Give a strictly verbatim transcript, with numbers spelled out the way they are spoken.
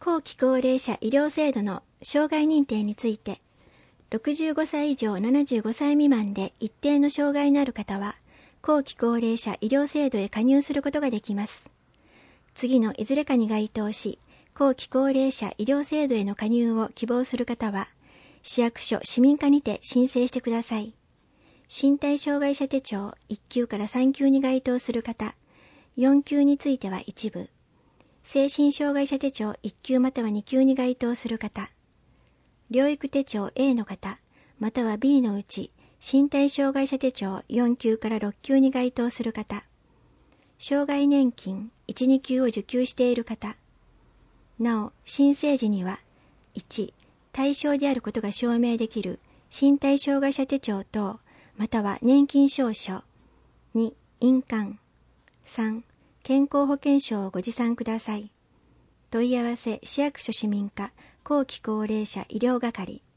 後期高齢者医療制度の障害認定について、ろくじゅうごさい以上ななじゅうごさい未満で一定の障害のある方は、後期高齢者医療制度へ加入することができます。次のいずれかに該当し、後期高齢者医療制度への加入を希望する方は、市役所市民課にて申請してください。身体障害者手帳いっ級からさん級に該当する方、よん級については一部、精神障害者手帳いっ級またはに級に該当する方、療育手帳 A の方、または B のうち、身体障害者手帳よん級からろっ級に該当する方、障害年金いち、に級を受給している方、なお、申請時には、いち、対象であることが証明できる身体障害者手帳等、または年金証書、に、印鑑、さん、健康保険証をご持参ください。問い合わせ市役所市民課後期高齢者医療係